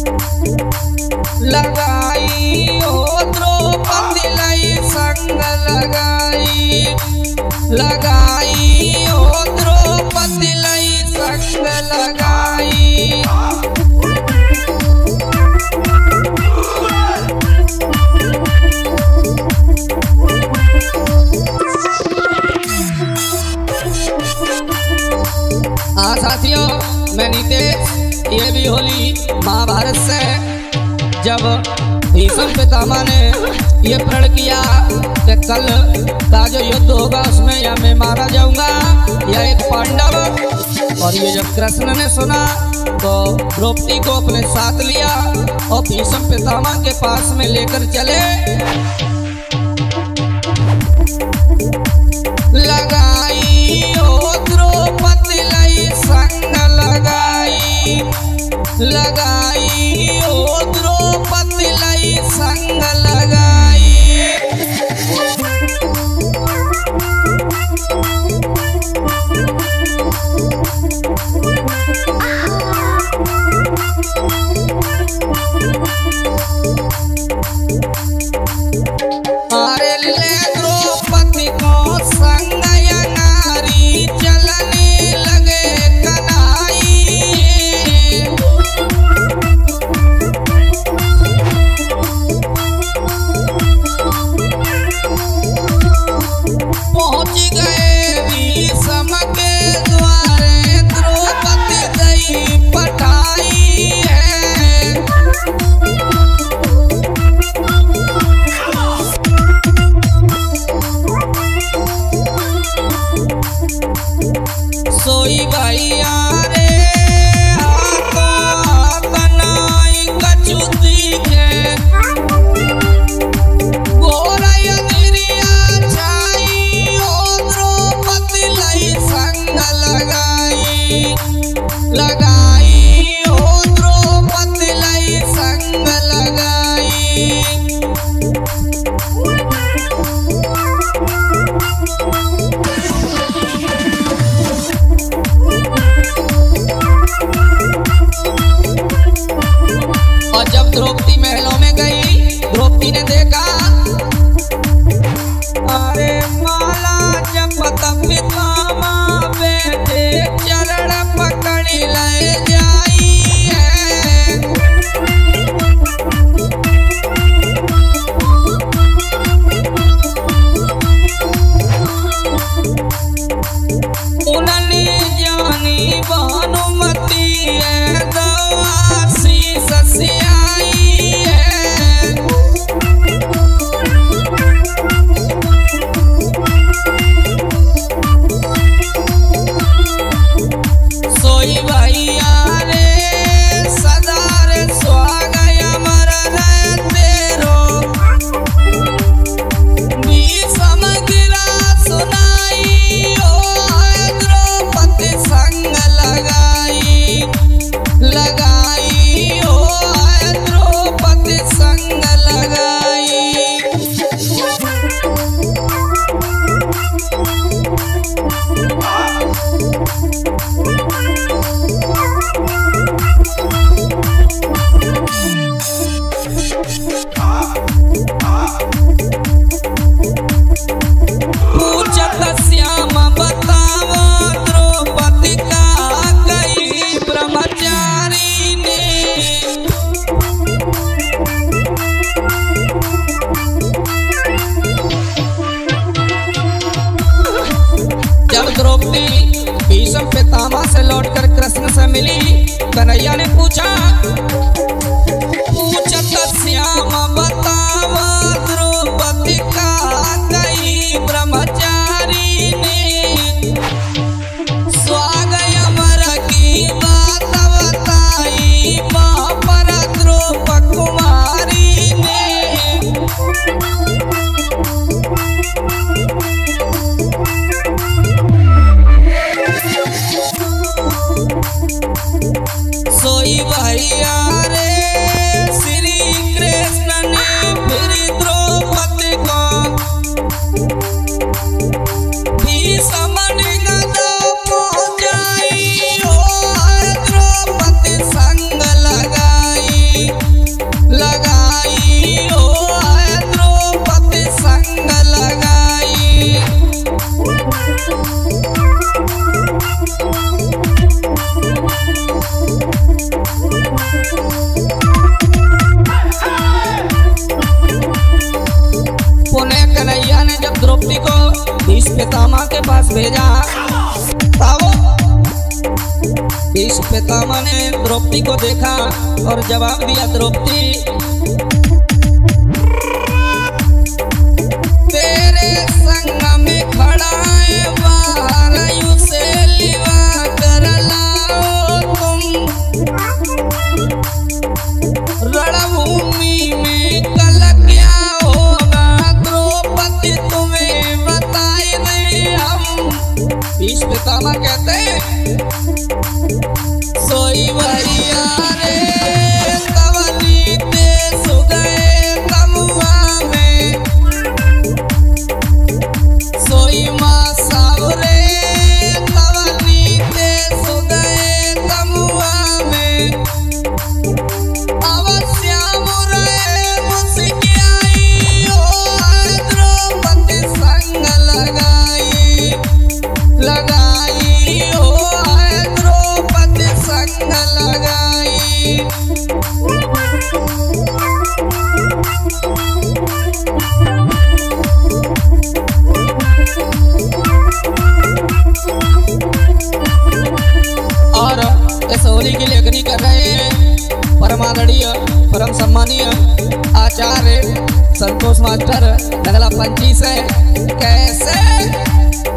लगाई हो द्रौपदी लई संग लगाई, लगाई हो द्रौपदी लई संग लगाई। हाँ साथियों, मैं नीतीश, ये भी होली महाभारत से जब भीष्म पितामह ने ये प्रण किया कि कल का जो युद्ध होगा उसमें या मैं मारा जाऊंगा या एक पांडव। और ये जब कृष्ण ने सुना तो द्रौपदी को अपने साथ लिया और भीष्म पितामह के पास में लेकर चले। लगाई हो द्रौपदी लई संग लगाई, लगाई हो द्रौपदी लई संग लगाई। अरे ले द्रौपदी को संग नारी चलने लगे कन्हई। पहुंच गए भीष्म के द्वारे द्रौपदी गई पठाई है। सोई भैया रे बनाई कचुती के गोरैया गिरिया छाई हो द्रौपदी लई संग लगाई, लगाई हो द्रौपदी लई संग लगाई। और जब द्रौपदी महलों में गई, द्रौपदी ने देखा अरे माला जपत पितामह बैठे चरण पकड़ी ले जाई है। उनने जानी भानुमती है दवासी ससियाई है। सोई भैया रे सदा रे स्वाग अमर रहे तेरो। भीष्म गिरा सुनाई हो द्रौपदी संग लगाई, लगाई हो द्रौपदी संग लगाई। पूछत श्याम बताओ द्रौपदी का गई ब्रह्मचारी ने। जब द्रौपदी भीष्म पितामह से लौटकर कृष्ण से मिली, कन्हैया ने पूछा पूछत श्याम बताओ द्रौपदी का गई ब्रह्मचारी ने। स्वाग अमर की बात बताई पर द्रौपदी कुमारी ने। सोई भैया रे श्री कृष्ण ने फिर द्रौपदी को भीष्म ने गदा पहुंचाई हो द्रौपदी संग लगाई। भेजा। तब भीष्म पितामह ने द्रौपदी को देखा और जवाब दिया, द्रौपदी तेरे संग में खड़ा है वायु से लिवा कर लाओ तुम, रणभूमि में कल क्या होगा द्रौपदी तुम्हें बताए दे हम। भीष्म पितामह कहते सोई भैया रे तवनी ते सुगए तमुआ में, सोई माँ सावरे तवनी ते सुगए तमुआ में, अवश्याम रे मुस्कियाई हो द्रौपदी संग लगाई, लगाई हो द्रौपदी संग लगाई। और इस होली की लेखनी कर रहे हैं परमादरणीय परम सम्मानीय आचार्य संतोष मास्टर नगला पंची से। कैसे